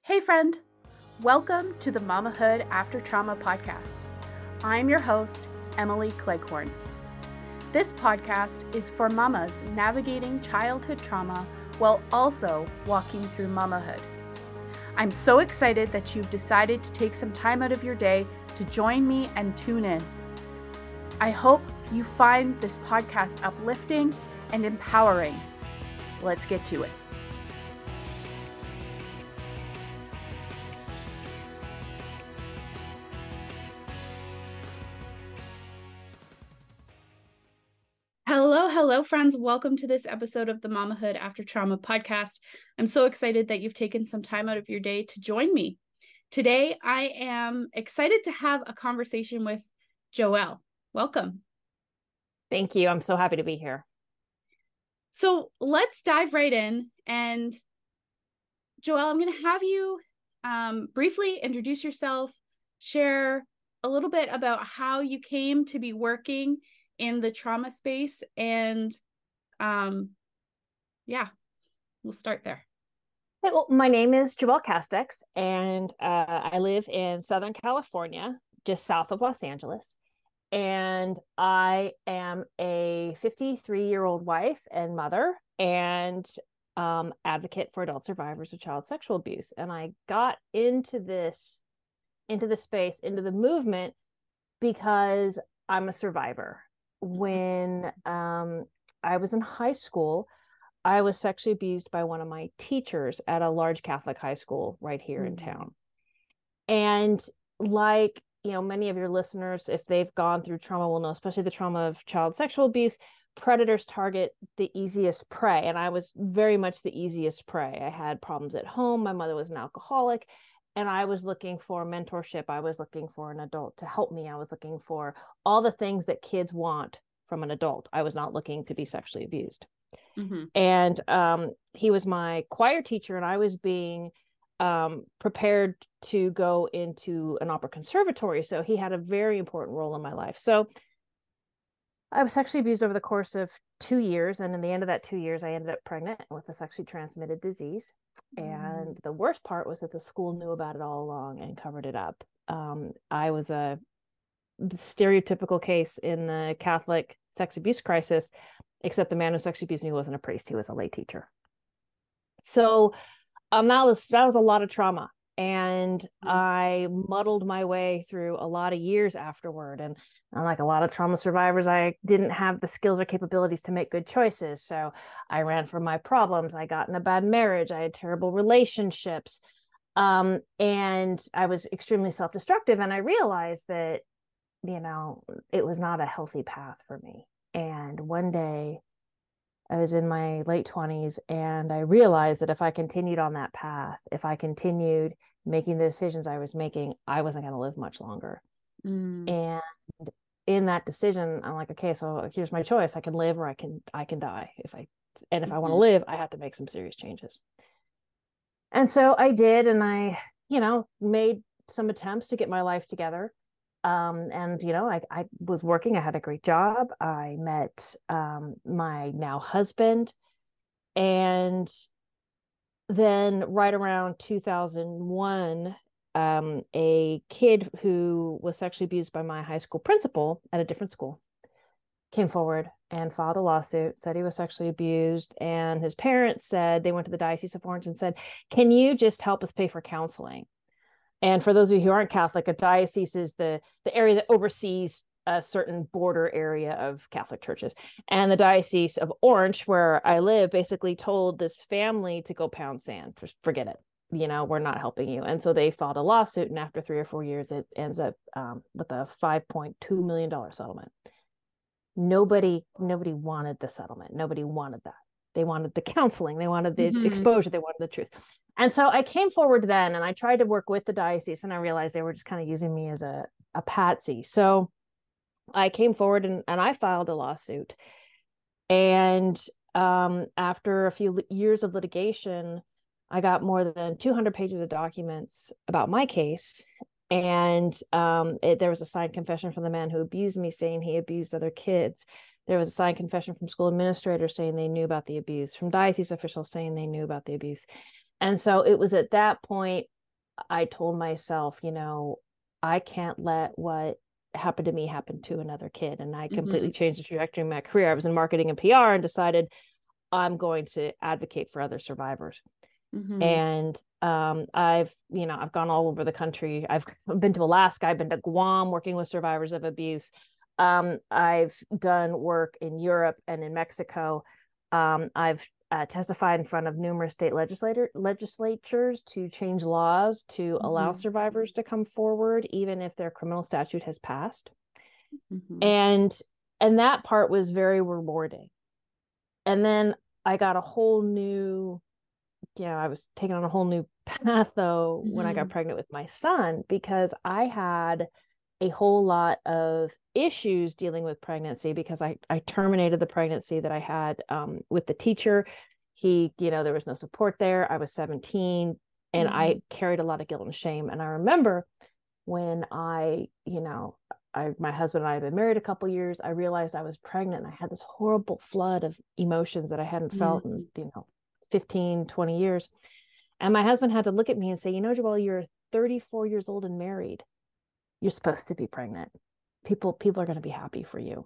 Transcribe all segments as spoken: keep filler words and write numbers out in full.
Hey friend, welcome to the Mamahood After Trauma podcast. I'm your host, Emily Cleghorn. This podcast is for mamas navigating childhood trauma while also walking through mamahood. I'm so excited that you've decided to take some time out of your day to join me and tune in. I hope you find this podcast uplifting and empowering. Let's get to it. Hello, hello, friends. Welcome to this episode of the Mamahood After Trauma podcast. I'm so excited that you've taken some time out of your day to join me. Today, I am excited to have a conversation with Joelle. Welcome. Thank you. I'm so happy to be here. So let's dive right in. And Joelle, I'm going to have you um, briefly introduce yourself, share a little bit about how you came to be working in the trauma space, and um yeah we'll start there. Hey, well, my name is Joelle Castex, and uh, I live in Southern California, just south of Los Angeles. And I am a fifty-three-year-old wife and mother, and um, advocate for adult survivors of child sexual abuse. And I got into this, into the space, into the movement because I'm a survivor. When um, I was in high school, I was sexually abused by one of my teachers at a large Catholic high school right here mm-hmm. in town. And like, you know, many of your listeners, if they've gone through trauma, will know, especially the trauma of child sexual abuse, predators target the easiest prey. And I was very much the easiest prey. I had problems at home. My mother was an alcoholic. And I was looking for mentorship. I was looking for an adult to help me. I was looking for all the things that kids want from an adult. I was not looking to be sexually abused. Mm-hmm. And um, he was my choir teacher, and I was being um, prepared to go into an opera conservatory. So he had a very important role in my life. So I was sexually abused over the course of two years. And in the end of that two years, I ended up pregnant with a sexually transmitted disease. Mm. And the worst part was that the school knew about it all along and covered it up. Um, I was a stereotypical case in the Catholic sex abuse crisis, except the man who sexually abused me wasn't a priest. He was a lay teacher. So um, that was, that was a lot of trauma. And mm-hmm. I muddled my way through a lot of years afterward. And unlike a lot of trauma survivors, I didn't have the skills or capabilities to make good choices. So I ran from my problems. I got in a bad marriage. I had terrible relationships. Um, and I was extremely self-destructive. And I realized that, you know, it was not a healthy path for me. And one day I was in my late twenties, and I realized that if I continued on that path, if I continued making the decisions I was making, I wasn't going to live much longer. Mm. And in that decision, I'm like, okay, so here's my choice. I can live or I can, I can die. If I, and if mm-hmm. I want to live, I have to make some serious changes. And so I did. And I, you know, made some attempts to get my life together. Um, and, you know, I, I was working, I had a great job. I met um, my now husband. And then right around two thousand one, um, a kid who was sexually abused by my high school principal at a different school came forward and filed a lawsuit, said he was sexually abused. And his parents said, they went to the Diocese of Orange and said, can you just help us pay for counseling? And for those of you who aren't Catholic, a diocese is the, the area that oversees a certain border area of Catholic churches. And the Diocese of Orange, where I live, basically told this family to go pound sand. Just forget it. You know, we're not helping you. And so they filed a lawsuit. And after three or four years, it ends up um, with a five point two million dollars settlement. Nobody, nobody wanted the settlement. Nobody wanted that. They wanted the counseling. They wanted the mm-hmm. exposure. They wanted the truth. And so I came forward then, and I tried to work with the diocese, and I realized they were just kind of using me as a, a patsy. So I came forward and, and I filed a lawsuit. And um, after a few years of litigation, I got more than two hundred pages of documents about my case. And um, it, there was a signed confession from the man who abused me, saying he abused other kids. There was a signed confession from school administrators saying they knew about the abuse, from diocese officials saying they knew about the abuse. And so it was at that point I told myself, you know, I can't let what happened to me happen to another kid. And I completely Mm-hmm. changed the trajectory of my career. I was in marketing and P R and decided I'm going to advocate for other survivors. Mm-hmm. And um, I've, you know, I've gone all over the country. I've been to Alaska. I've been to Guam working with survivors of abuse. Um, I've done work in Europe and in Mexico. Um, I've uh, testified in front of numerous state legislator legislatures to change laws to allow Mm-hmm. survivors to come forward, even if their criminal statute has passed. Mm-hmm. And and that part was very rewarding. And then I got a whole new, you know, I was taking on a whole new path though when I got Mm-hmm. pregnant with my son, because I had a whole lot of issues dealing with pregnancy because I, I terminated the pregnancy that I had um, with the teacher. He, you know, there was no support there. I was seventeen and Mm-hmm. I carried a lot of guilt and shame. And I remember when I, you know, I, my husband and I had been married a couple years, I realized I was pregnant and I had this horrible flood of emotions that I hadn't felt in, you know, fifteen, twenty years. And my husband had to look at me and say, you know, Joelle, you're thirty-four years old and married. You're supposed to be pregnant. People, people are going to be happy for you.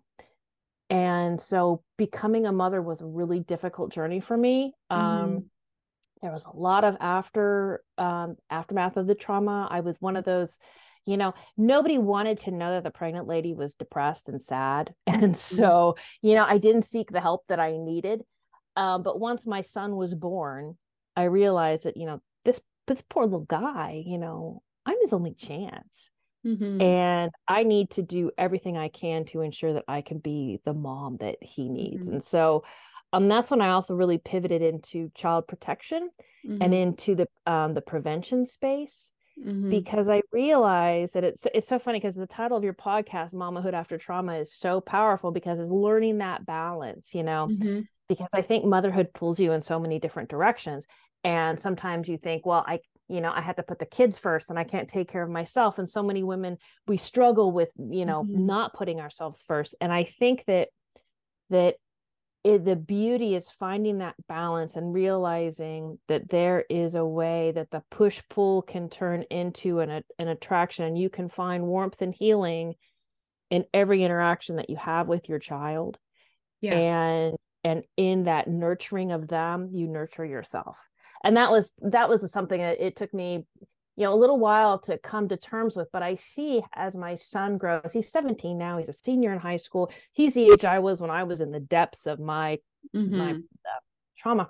And so becoming a mother was a really difficult journey for me. Mm-hmm. Um, there was a lot of after um, aftermath of the trauma. I was one of those, you know, nobody wanted to know that the pregnant lady was depressed and sad. And so, you know, I didn't seek the help that I needed. Um, but once my son was born, I realized that, you know, this this poor little guy, you know, I'm his only chance. Mm-hmm. And I need to do everything I can to ensure that I can be the mom that he needs. Mm-hmm. And so um, that's when I also really pivoted into child protection and Mm-hmm. into the um, the prevention space, Mm-hmm. because I realized that it's it's so funny because the title of your podcast, Mamahood After Trauma, is so powerful because it's learning that balance, you know, Mm-hmm. because I think motherhood pulls you in so many different directions. And sometimes you think, well, I, you know, I have to put the kids first and I can't take care of myself. And so many women, we struggle with, you know, Mm-hmm. not putting ourselves first. And I think that, that it, the beauty is finding that balance and realizing that there is a way that the push pull can turn into an, an attraction, and you can find warmth and healing in every interaction that you have with your child. Yeah. and and in that nurturing of them, you nurture yourself. And that was that was something that it took me, you know, a little while to come to terms with. But I see as my son grows, he's seventeen now, he's a senior in high school, he's the age I was when I was in the depths of my my Mm-hmm. uh, trauma.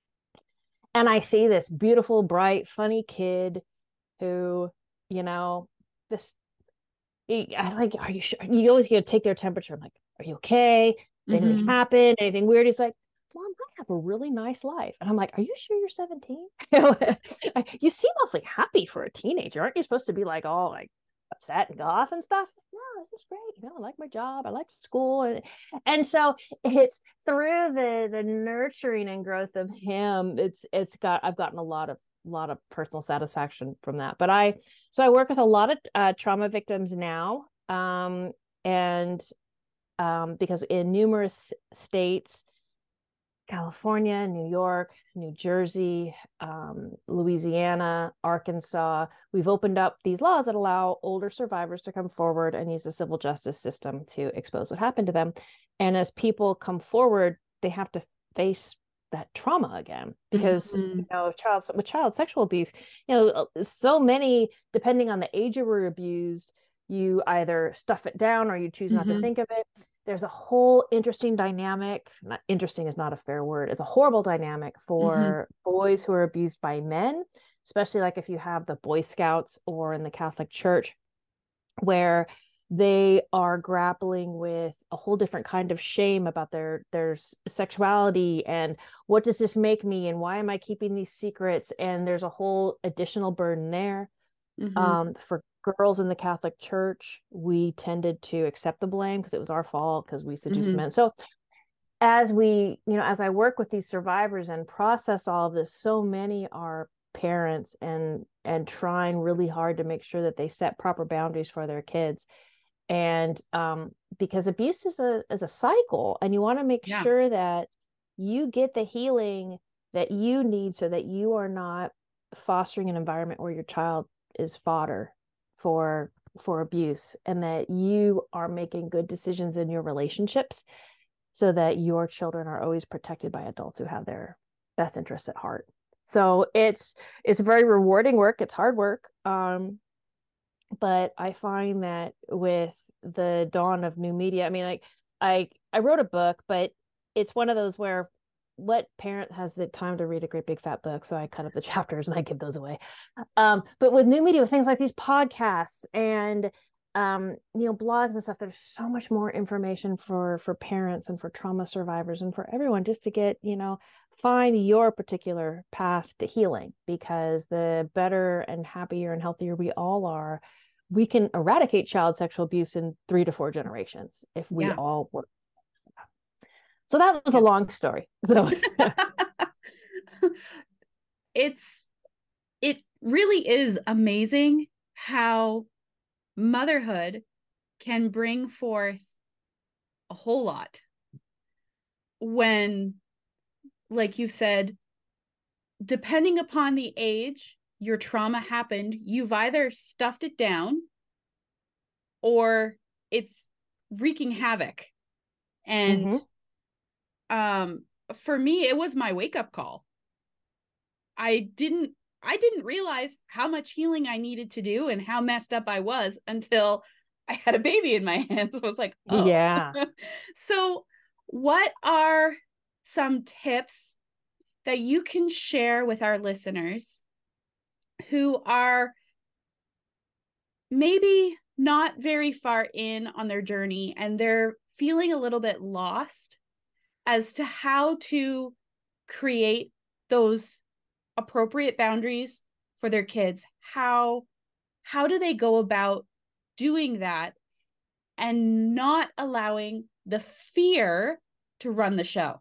And I see this beautiful, bright, funny kid who, you know, this he, I like, are you sure? You always get to take their temperature. I'm like, are you okay? Did anything Mm-hmm. happen? Anything weird? He's like, Mom, I have a really nice life. And I'm like, are you sure you're seventeen? You seem awfully happy for a teenager. Aren't you supposed to be like all like upset and go off and stuff? No, this is great. You know, I like my job. I like school. And, and so it's through the the nurturing and growth of him, it's it's got I've gotten a lot of lot of personal satisfaction from that. But I so I work with a lot of uh, trauma victims now. Um, and um, because in numerous states, California, New York, New Jersey, um, Louisiana, Arkansas, we've opened up these laws that allow older survivors to come forward and use the civil justice system to expose what happened to them. And as people come forward, they have to face that trauma again, because Mm-hmm. you know, child with child sexual abuse, you know, so many, depending on the age you were abused, you either stuff it down or you choose not to Mm-hmm. think of it. There's a whole interesting dynamic. Not interesting is not a fair word. It's a horrible dynamic Mm-hmm. for boys who are abused by men, especially like if you have the Boy Scouts or in the Catholic Church, where they are grappling with a whole different kind of shame about their their sexuality and what does this make me and why am I keeping these secrets, and there's a whole additional burden there. Mm-hmm. Um, for girls in the Catholic Church, we tended to accept the blame because it was our fault because we seduced Mm-hmm. men. So as we, you know, as I work with these survivors and process all of this, so many are parents and and trying really hard to make sure that they set proper boundaries for their kids. And um, because abuse is a is a cycle, and you want to make Yeah. sure that you get the healing that you need so that you are not fostering an environment where your child is fodder for for abuse, and that you are making good decisions in your relationships so that your children are always protected by adults who have their best interests at heart. So it's it's very rewarding work. It's hard work. Um, but I find that with the dawn of new media, I mean, like I I wrote a book, but it's one of those where what parent has the time to read a great big fat book? So I cut up the chapters and I give those away. Um, but with new media, with things like these podcasts and um, you know, blogs and stuff, there's so much more information for for parents and for trauma survivors and for everyone, just to get, you know, find your particular path to healing, because the better and happier and healthier we all are, we can eradicate child sexual abuse in three to four generations if we Yeah. all work. So that was yeah. a long story. So it's it really is amazing how motherhood can bring forth a whole lot when, like you said, depending upon the age your trauma happened, you've either stuffed it down or it's wreaking havoc. And mm-hmm. um, for me, it was my wake-up call. I didn't I didn't realize how much healing I needed to do and how messed up I was until I had a baby in my hands. I was like, oh. Yeah. So what are some tips that you can share with our listeners who are maybe not very far in on their journey and they're feeling a little bit lost as to how to create those appropriate boundaries for their kids? How how do they go about doing that and not allowing the fear to run the show?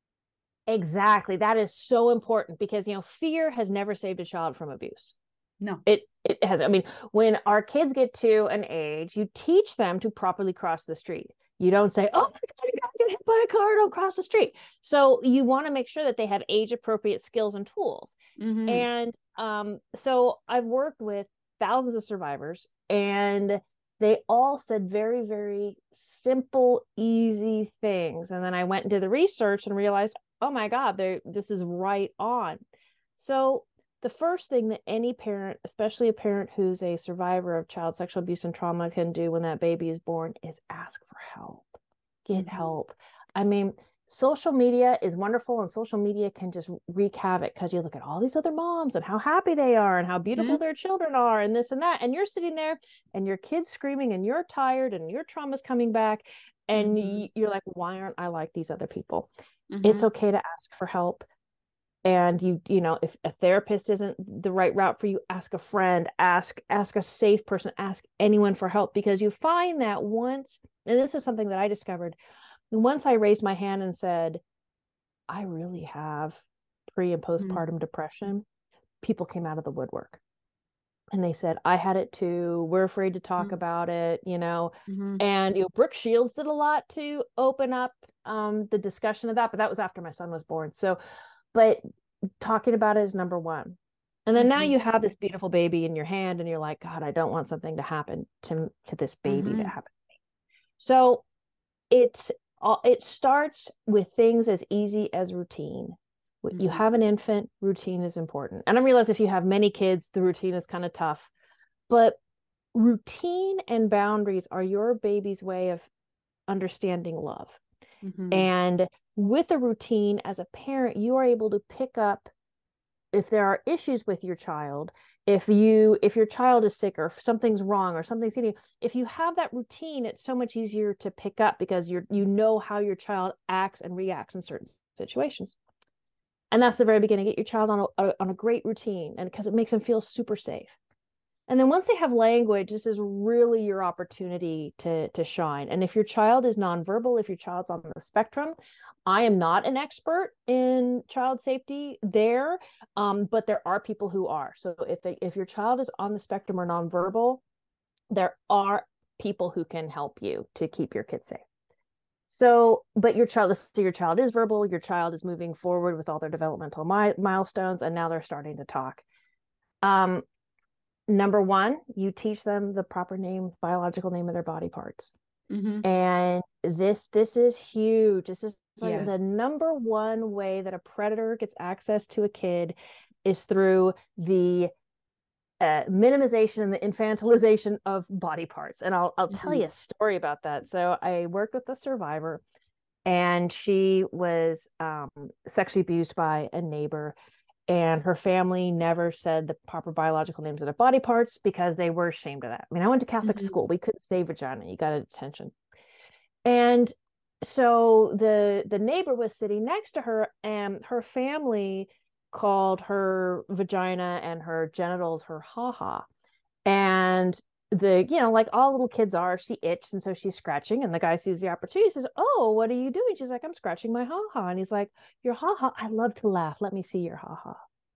Exactly. That is so important, because, you know, fear has never saved a child from abuse. No. It it has. I mean, when our kids get to an age, you teach them to properly cross the street. You don't say, oh my God, you're gonna get hit by a car, don't cross the street. So you want to make sure that they have age appropriate skills and tools. Mm-hmm. And um, so I've worked with thousands of survivors, and they all said very, very simple, easy things. And then I went and did the research and realized, oh my God, this is right on. So the first thing that any parent, especially a parent who's a survivor of child sexual abuse and trauma, can do when that baby is born is ask for help. Get mm-hmm. help. I mean, social media is wonderful, and social media can just wreak havoc, because you look at all these other moms and how happy they are and how beautiful mm-hmm. their children are and this and that. And you're sitting there and your kid's screaming and you're tired and your trauma's coming back. And mm-hmm. you're like, why aren't I like these other people? Mm-hmm. It's okay to ask for help. And you, you know, if a therapist isn't the right route for you, ask a friend, ask, ask a safe person, ask anyone for help, because you find that once, and this is something that I discovered, once I raised my hand and said, I really have pre and postpartum mm-hmm. depression, people came out of the woodwork and they said, I had it too. We're afraid to talk mm-hmm. about it, you know, mm-hmm. and, you know, Brooke Shields did a lot to open up um, the discussion of that, but that was after my son was born. So, but talking about it is number one. And then mm-hmm. now you have this beautiful baby in your hand and you're like, God, I don't want something to happen to, to this baby mm-hmm. that happened to me. So it's, it starts with things as easy as routine. Mm-hmm. You have an infant, routine is important. And I realize if you have many kids, the routine is kind of tough, but routine and boundaries are your baby's way of understanding love. Mm-hmm. And with a routine, as a parent, you are able to pick up if there are issues with your child, if you if your child is sick or if something's wrong or something's hitting you. If you have that routine, it's so much easier to pick up, because you're you know how your child acts and reacts in certain situations. And that's the very beginning. Get your child on a, on a great routine, and because it makes them feel super safe. And then once they have language, this is really your opportunity to, to shine. And if your child is nonverbal, if your child's on the spectrum, I am not an expert in child safety there, um, but there are people who are. So if they, if your child is on the spectrum or nonverbal, there are people who can help you to keep your kids safe. So, but your child, let's say your child is verbal, your child is moving forward with all their developmental mi- milestones, and now they're starting to talk. Um, number one, you teach them the proper name, biological name of their body parts. Mm-hmm. And this this is huge. This is like the Yes. number one way that a predator gets access to a kid is through the uh, minimization and the infantilization of body parts. And I'll I'll tell Mm-hmm. you a story about that. So I worked with a survivor, and she was um, sexually abused by a neighbor, and her family never said the proper biological names of their body parts because they were ashamed of that. I mean, I went to Catholic Mm-hmm. school. We couldn't say vagina. You got a detention. And so the the neighbor was sitting next to her, and her family called her vagina and her genitals her ha-ha. And the, you know, like all little kids are, she itched, and so she's scratching, and the guy sees the opportunity, says, "Oh, what are you doing?" She's like, "I'm scratching my ha-ha." And he's like, "Your ha-ha? I love to laugh. Let me see your ha-ha."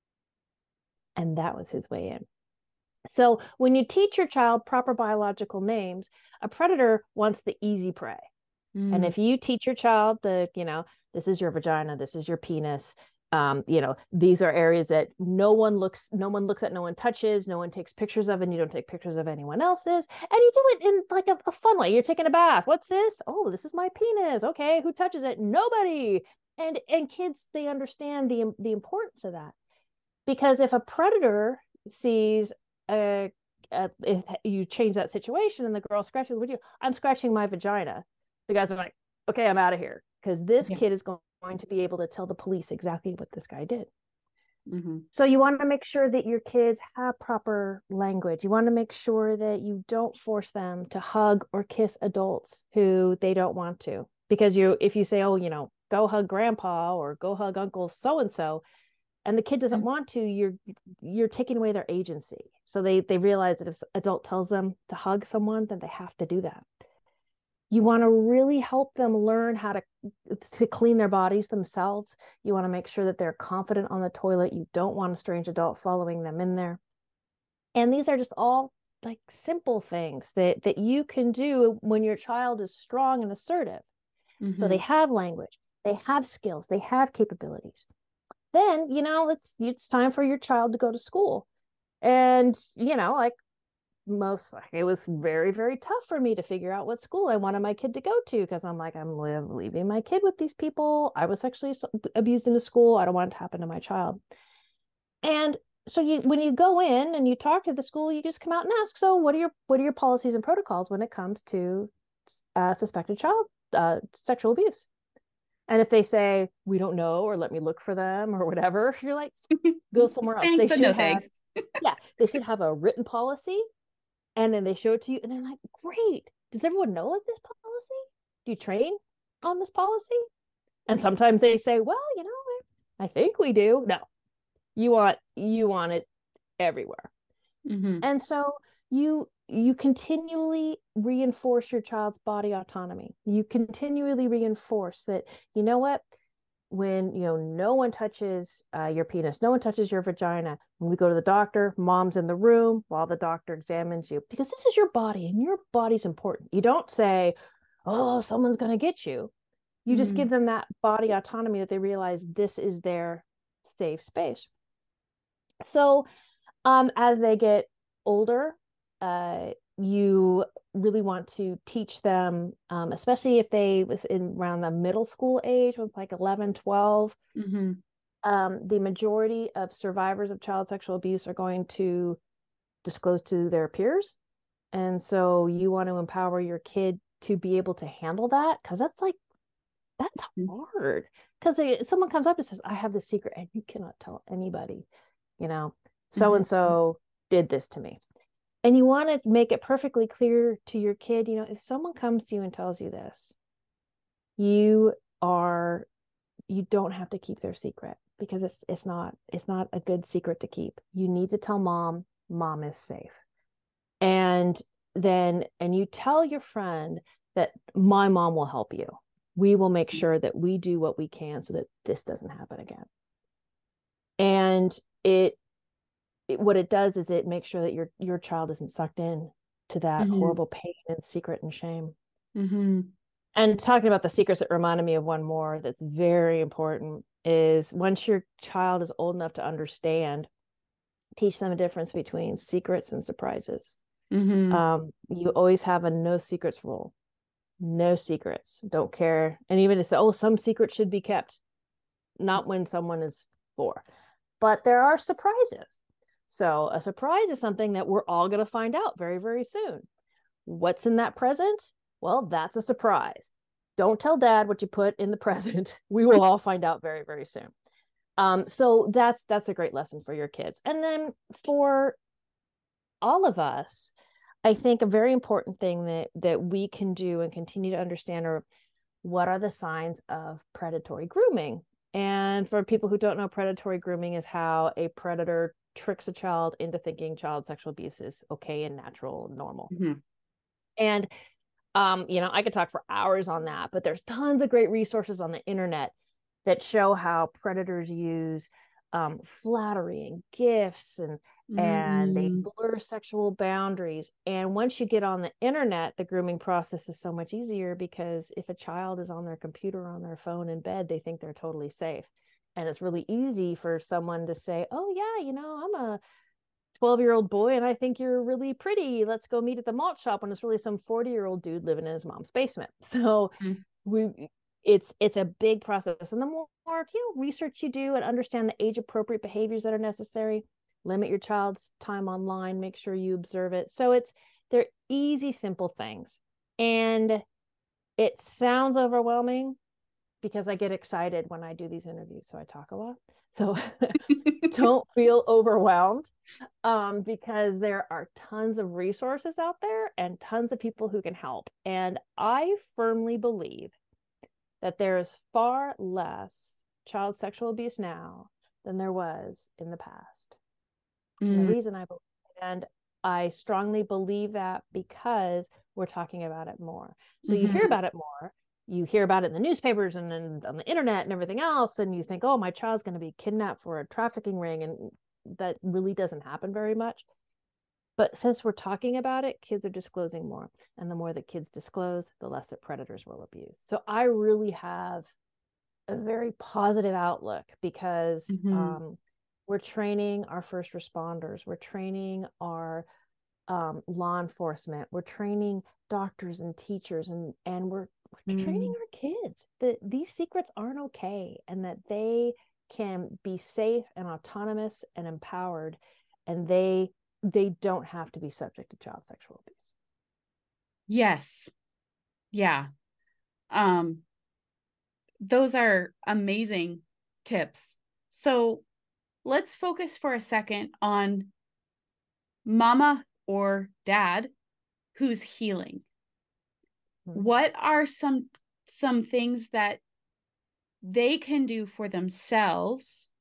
And that was his way in. So when you teach your child proper biological names, a predator wants the easy prey. And Mm-hmm. if you teach your child the, you know, this is your vagina, this is your penis, um, you know, these are areas that no one looks, no one looks at, no one touches, no one takes pictures of, and you don't take pictures of anyone else's. And you do it in like a, a fun way. You're taking a bath. What's this? Oh, this is my penis. Okay, who touches it? Nobody. And and kids, they understand the the importance of that. Because if a predator sees a, a if you change that situation and the girl scratches with you, I'm scratching my vagina, the guys are like, okay, I'm out of here, because this Yeah. kid is going to be able to tell the police exactly what this guy did. Mm-hmm. So you want to make sure that your kids have proper language. You want to make sure that you don't force them to hug or kiss adults who they don't want to. Because you, if you say, oh, you know, go hug grandpa or go hug uncle so and so, and the kid doesn't want to, you're you're taking away their agency. So they they realize that if adult tells them to hug someone, then they have to do that. You want to really help them learn how to to clean their bodies themselves. You want to make sure that they're confident on the toilet. You don't want a strange adult following them in there. And these are just all like simple things that that you can do when your child is strong and assertive. So Mm-hmm. they have language, they have skills, they have capabilities. Then, you know, it's it's time for your child to go to school. And, you know, like most, like it was very, very tough for me to figure out what school I wanted my kid to go to, because I'm like, I'm leaving my kid with these people. I was sexually abused in the school. I don't want it to happen to my child. And so you, when you go in and you talk to the school, you just come out and ask, so what are your what are your policies and protocols when it comes to uh, suspected child uh, sexual abuse? And if they say, we don't know, or let me look for them, or whatever, you're like, go somewhere else. Thanks, They but should no have, thanks. yeah, they should have a written policy, and then they show it to you, and they're like, great. Does everyone know of this policy? Do you train on this policy? And sometimes they say, well, you know, I think we do. No, you want you want it everywhere. Mm-hmm. And so you you continually reinforce your child's body autonomy. You continually reinforce that, you know what, when, you know, no one touches uh, your penis, no one touches your vagina. When we go to the doctor, mom's in the room while the doctor examines you, because this is your body and your body's important. You don't say, oh, someone's going to get you. You just Mm-hmm. give them that body autonomy, that they realize this is their safe space. So um, as they get older, uh, you really want to teach them, um, especially if they was in around the middle school age, was like eleven, twelve. Mm-hmm. Um, the majority of survivors of child sexual abuse are going to disclose to their peers. And so you want to empower your kid to be able to handle that, because that's like, that's hard. Because someone comes up and says, I have this secret, and you cannot tell anybody, you know, so and so did this to me. And you want to make it perfectly clear to your kid, you know, if someone comes to you and tells you this, you are, you don't have to keep their secret, because it's it's not it's not a good secret to keep. You need to tell mom. Mom is safe. And then, and you tell your friend that my mom will help you. We will make sure that we do what we can so that this doesn't happen again. And it, it what it does is it makes sure that your your child isn't sucked in to that Mm-hmm. horrible pain and secret and shame. Mm-hmm. And talking about the secrets, it reminded me of one more that's very important, is once your child is old enough to understand, teach them a difference between secrets and surprises. Mm-hmm. Um, you always have a no secrets rule. No secrets. Don't care. And even if, oh, some secrets should be kept. Not when someone is four. But there are surprises. So a surprise is something that we're all going to find out very, very soon. What's in that present? Well, that's a surprise. Don't tell dad what you put in the present. We will all find out very, very soon. Um, so that's that's a great lesson for your kids. And then for all of us, I think a very important thing that that we can do and continue to understand are what are the signs of predatory grooming. And for people who don't know, predatory grooming is how a predator tricks a child into thinking child sexual abuse is okay and natural and normal. Mm-hmm. And um, you know, I could talk for hours on that, but there's tons of great resources on the internet that show how predators use um, flattery and gifts, and and they Mm-hmm. blur sexual boundaries. And once you get on the internet, the grooming process is so much easier, because if a child is on their computer or on their phone in bed, they think they're totally safe. And it's really easy for someone to say, oh yeah, you know, I'm a twelve year old boy and I think you're really pretty. Let's go meet at the malt shop, when it's really some forty year old dude living in his mom's basement. So Mm-hmm. we it's it's a big process. And the more, you know, research you do and understand the age appropriate behaviors that are necessary, limit your child's time online, make sure you observe it. So it's they're easy, simple things. And it sounds overwhelming because I get excited when I do these interviews, so I talk a lot. So don't feel overwhelmed, um, because there are tons of resources out there and tons of people who can help. And I firmly believe that there is far less child sexual abuse now than there was in the past. Mm-hmm. And the reason I believe, and I strongly believe that because we're talking about it more. So Mm-hmm. you hear about it more. You hear about it in the newspapers and then on the internet and everything else, and you think, oh, my child's going to be kidnapped for a trafficking ring, and that really doesn't happen very much. But since we're talking about it, kids are disclosing more, and the more that kids disclose, the less that predators will abuse. So I really have a very positive outlook, because Mm-hmm. um, we're training our first responders, we're training our um, law enforcement, we're training doctors and teachers, and and we're we're Mm-hmm. training our kids that these secrets aren't okay, and that they can be safe and autonomous and empowered, and they they don't have to be subject to child sexual abuse. Yes. Yeah. Um, those are amazing tips. So let's focus for a second on mama or dad who's healing. Mm-hmm. What are some some things that they can do for themselves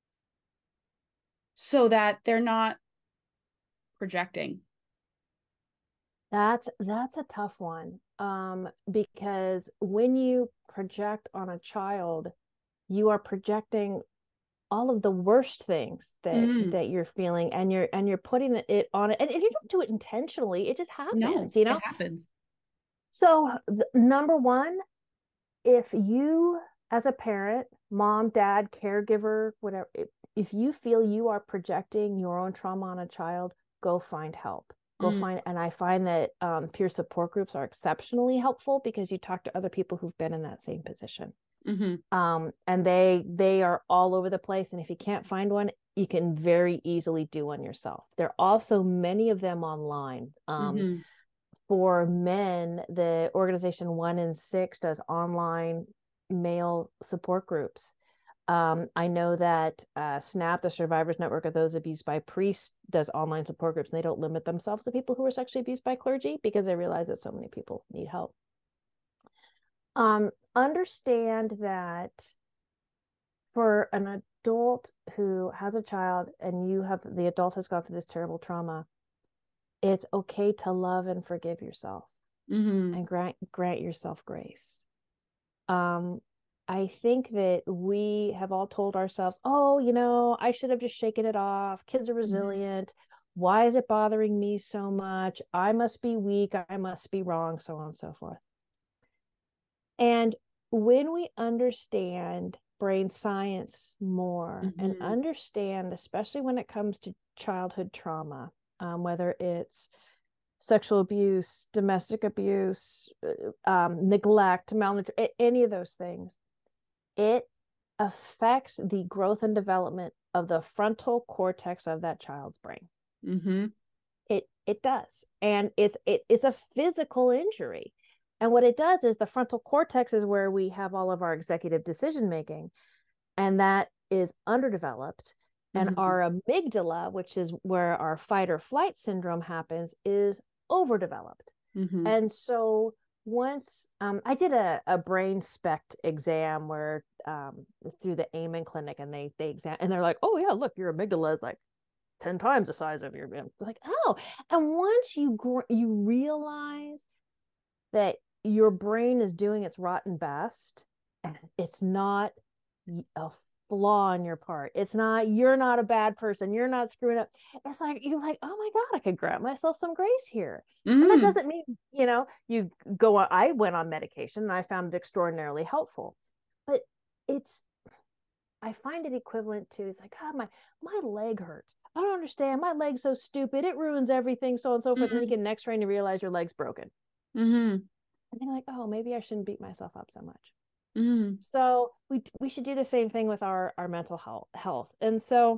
so that they're not projecting? That's that's a tough one, um, because when you project on a child, you are projecting all of the worst things that mm. that you're feeling, and you're and you're putting it on it. And if you don't do it intentionally, it just happens. No, you know, it happens. So the, number one, if you as a parent, mom, dad, caregiver, whatever, if, if you feel you are projecting your own trauma on a child, go find help. Go mm. find, and I find that um, peer support groups are exceptionally helpful, because you talk to other people who've been in that same position. Mm-hmm. Um, and they they are all over the place. And if you can't find one, you can very easily do one yourself. There are also many of them online. Um, mm-hmm. For men, the organization One in Six does online male support groups. Um, I know that uh, SNAP, the Survivors Network of Those Abused by Priests, does online support groups, and they don't limit themselves to people who are sexually abused by clergy, because they realize that so many people need help. Um, understand that for an adult who has a child, and you have the adult has gone through this terrible trauma, it's okay to love and forgive yourself, mm-hmm. and grant grant yourself grace. Um, I think that we have all told ourselves, oh, you know, I should have just shaken it off. Kids are resilient. Mm-hmm. Why is it bothering me so much? I must be weak. I must be wrong, so on and so forth. And when we understand brain science more mm-hmm. and understand, especially when it comes to childhood trauma, um, whether it's sexual abuse, domestic abuse, um, neglect, malnutrition, any of those things, it affects the growth and development of the frontal cortex of that child's brain. Mm-hmm. It it does, and it's it, it's a physical injury. And what it does is the frontal cortex is where we have all of our executive decision making, and that is underdeveloped. And mm-hmm. our amygdala, which is where our fight or flight syndrome happens, is overdeveloped. Mm-hmm. And so once um, I did a, a brain spect exam where um, through the Amen Clinic, and they they exam and they're like, oh yeah, look, your amygdala is like ten times the size of your brain. Like, oh, and once you gr- you realize that your brain is doing its rotten best, and it's not a flaw on your part. It's not, you're not a bad person. You're not screwing up. It's like, you're like, oh my God, I could grant myself some grace here. Mm. And that doesn't mean, you know, you go on, I went on medication and I found it extraordinarily helpful, but it's, I find it equivalent to, it's like, God, my, my leg hurts. I don't understand. My leg's so stupid. It ruins everything, so on and so forth. Mm-hmm. And then you get an x-ray and you realize your leg's broken. Mm-hmm. And then like, oh, maybe I shouldn't beat myself up so much. Mm-hmm. So we we should do the same thing with our, our mental health health. And so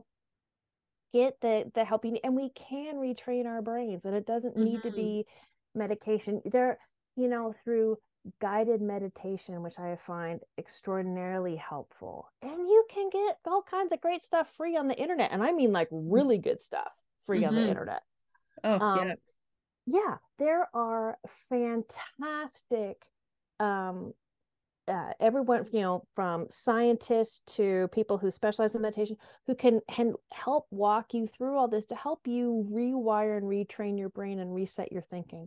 get the the help you need, and we can retrain our brains, and it doesn't mm-hmm. need to be medication. There, you know, through guided meditation, which I find extraordinarily helpful. And you can get all kinds of great stuff free on the internet. And I mean like really good stuff free mm-hmm. on the internet. Oh, um, yeah. Yeah, there are fantastic, um, uh, everyone, you know, from scientists to people who specialize in meditation, who can, can help walk you through all this to help you rewire and retrain your brain and reset your thinking.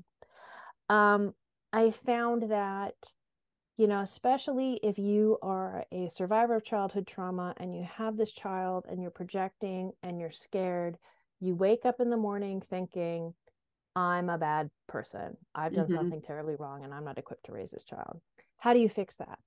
Um, I found that, you know, especially if you are a survivor of childhood trauma and you have this child and you're projecting and you're scared, you wake up in the morning thinking, I'm a bad person. I've done mm-hmm. something terribly wrong and I'm not equipped to raise this child. How do you fix that?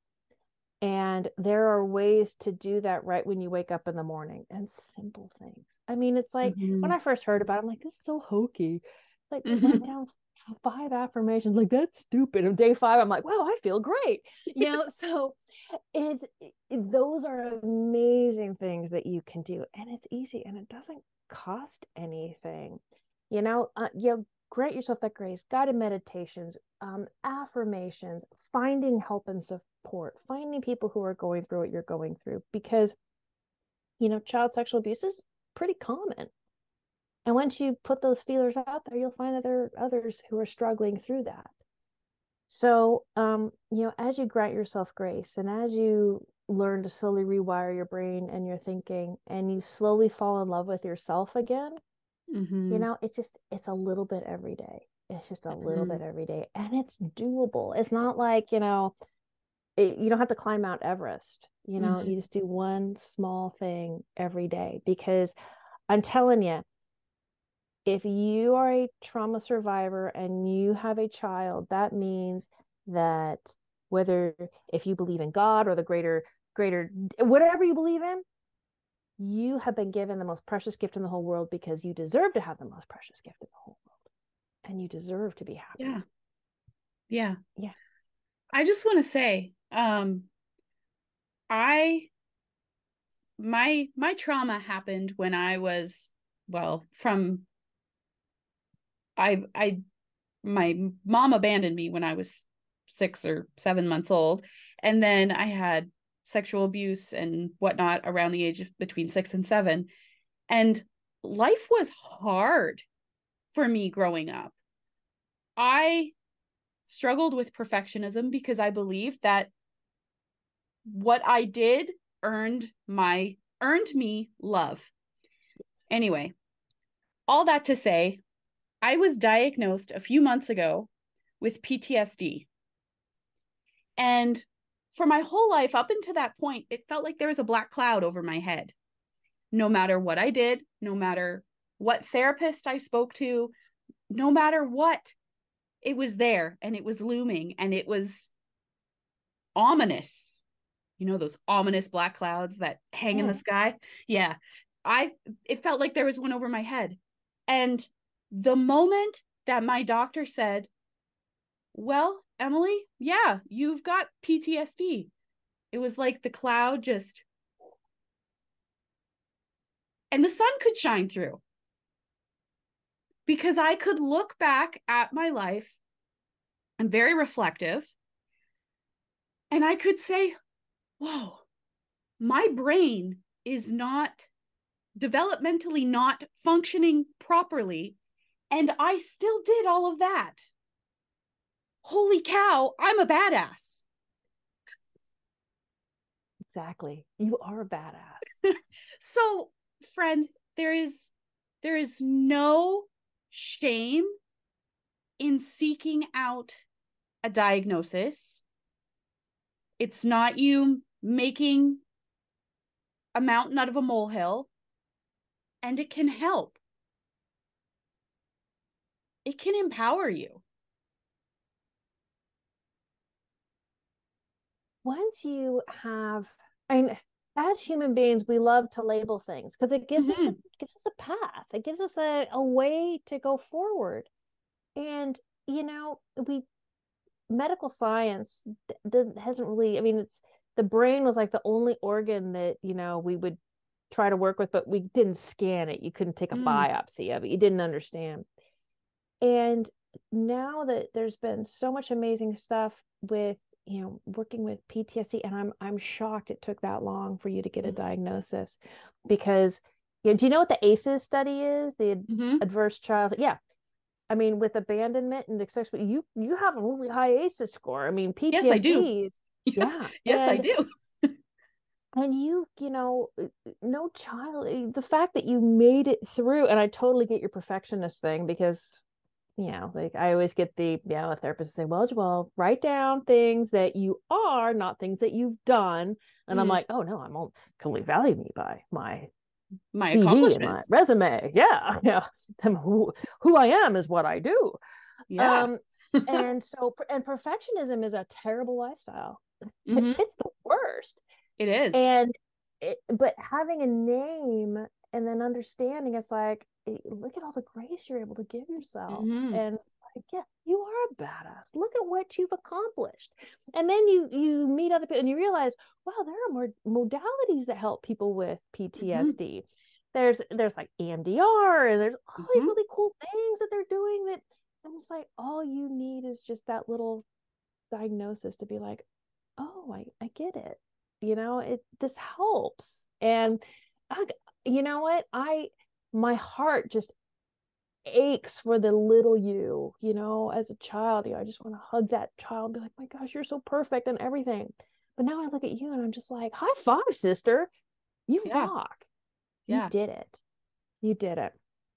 And there are ways to do that right when you wake up in the morning, and simple things. I mean, it's like mm-hmm. when I first heard about it, I'm like, this is so hokey. Like mm-hmm. write down five affirmations, like that's stupid. And day five, I'm like, wow, I feel great. You know, so it's it, those are amazing things that you can do. And it's easy and it doesn't cost anything. You know, uh, you know, grant yourself that grace, guided meditations, um, affirmations, finding help and support, finding people who are going through what you're going through, because, you know, child sexual abuse is pretty common. And once you put those feelers out there, you'll find that there are others who are struggling through that. So, um, you know, as you grant yourself grace and as you learn to slowly rewire your brain and your thinking, and you slowly fall in love with yourself again, mm-hmm. you know, it's just, it's a little bit every day. It's just a little mm-hmm. bit every day. And it's doable. It's not like, you know, it, you don't have to climb Mount Everest. You know, mm-hmm. you just do one small thing every day. Because I'm telling you, if you are a trauma survivor and you have a child, that means that whether, if you believe in God or the greater, greater, whatever you believe in, you have been given the most precious gift in the whole world, because you deserve to have the most precious gift in the whole world. And you deserve to be happy. Yeah. Yeah. Yeah. I just want to say, um, I, my, my trauma happened when I was, well, from, I, I, my mom abandoned me when I was six or seven months old. And then I had sexual abuse and whatnot around the age of between six and seven. And life was hard for me growing up. I struggled with perfectionism because I believed that what I did earned my, earned me love. Anyway, all that to say, I was diagnosed a few months ago with P T S D. And for my whole life, up until that point, it felt like there was a black cloud over my head. No matter what I did, no matter what therapist I spoke to, no matter what, it was there and it was looming and it was ominous, you know, those ominous black clouds that hang in the Yeah. sky. Yeah. I, it felt like there was one over my head. And the moment that my doctor said, well, Emily, yeah, you've got P T S D. It was like the cloud just, and the sun could shine through because I could look back at my life. I'm very reflective. And I could say, whoa, my brain is not developmentally not functioning properly. And I still did all of that. Holy cow, I'm a badass. Exactly. You are a badass. So, friend, there is there is no shame in seeking out a diagnosis. It's not you making a mountain out of a molehill, and it can help. It can empower you. Once you have, I mean, as human beings, we love to label things because it gives mm-hmm. us a, gives us a path. It gives us a, a way to go forward. And, you know, we, medical science doesn't, hasn't really, I mean, it's, the brain was like the only organ that, you know, we would try to work with, but we didn't scan it. You couldn't take a mm. biopsy of it. You didn't understand. And now that there's been so much amazing stuff with, you know, working with P T S D, and I'm I'm shocked it took that long for you to get a diagnosis, because, you know, do you know what the A C Es study is? The mm-hmm. adverse child, yeah. I mean, with abandonment and accessibility, you you have a really high A C Es score. I mean, P T S D. Yes, I do. Yes, yeah, yes, and, I do. and you, you know, no child. The fact that you made it through, and I totally get your perfectionist thing, because, you know, like I always get the, you know, a therapist say, well, well, write down things that you are, not things that you've done. And mm. I'm like, oh no, I'm all, can only value me by my my C V accomplishments, and my resume. Yeah, yeah. Who who I am is what I do. Yeah. Um, and so, and perfectionism is a terrible lifestyle. Mm-hmm. It's the worst. It is. And it, but having a name and then understanding, it's like, look at all the grace you're able to give yourself. Mm-hmm. And it's like, yeah, you are a badass. Look at what you've accomplished. And then you you meet other people and you realize, wow, there are more modalities that help people with P T S D. Mm-hmm. There's there's like E M D R, and there's all mm-hmm. these really cool things that they're doing, that, and it's like, all you need is just that little diagnosis to be like, oh, I, I get it. You know, it this helps. And I, you know what? I my heart just aches for the little you, you know, as a child. You know, I just want to hug that child and be like, my gosh, you're so perfect and everything. But now I look at you and I'm just like, high five, sister. You yeah. rock. Yeah. You did it. You did it.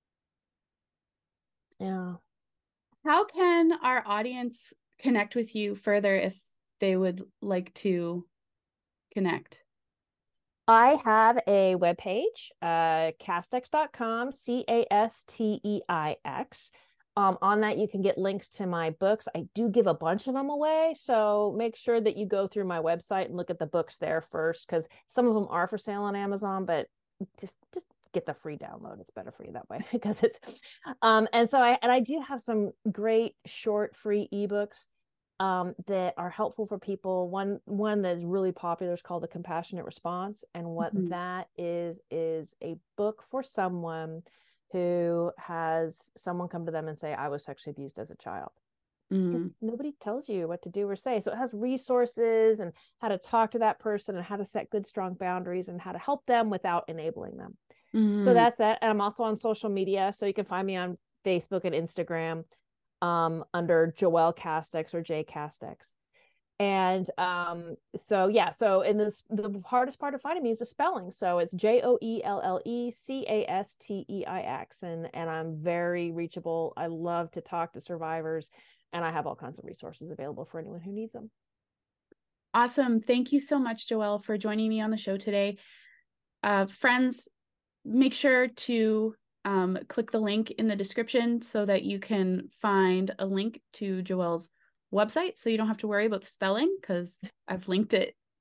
Yeah. How can our audience connect with you further if they would like to connect? I have a webpage, uh, castex dot com, C A S T E I X. Um, on that, you can get links to my books. I do give a bunch of them away, so make sure that you go through my website and look at the books there first, because some of them are for sale on Amazon, but just just get the free download. It's better for you that way, because it's um and so I and I do have some great short free ebooks um that are helpful for people. One one that is really popular is called The Compassionate Response, and what mm-hmm. that is is a book for someone who has someone come to them and say, I was sexually abused as a child. Mm-hmm. Because nobody tells you what to do or say. So it has resources and how to talk to that person and how to set good, strong boundaries and how to help them without enabling them. Mm-hmm. So that's that. And I'm also on social media. So you can find me on Facebook and Instagram um, under Joelle Castex or J Castex. And um, so, yeah, so in this, the hardest part of finding me is the spelling. So it's J O E L L E C A S T E I X. And, and I'm very reachable. I love to talk to survivors, and I have all kinds of resources available for anyone who needs them. Awesome. Thank you so much, Joelle, for joining me on the show today. Uh, friends, make sure to um, click the link in the description so that you can find a link to Joelle's website, so you don't have to worry about the spelling, because I've linked it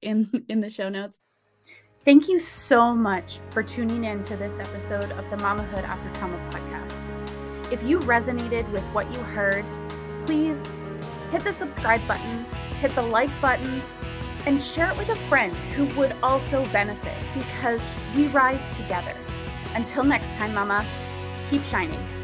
in, in the show notes. Thank you so much for tuning in to this episode of the Mamahood After Trauma podcast. If you resonated with what you heard, please hit the subscribe button, hit the like button, and share it with a friend who would also benefit, because we rise together. Until next time, Mama, keep shining.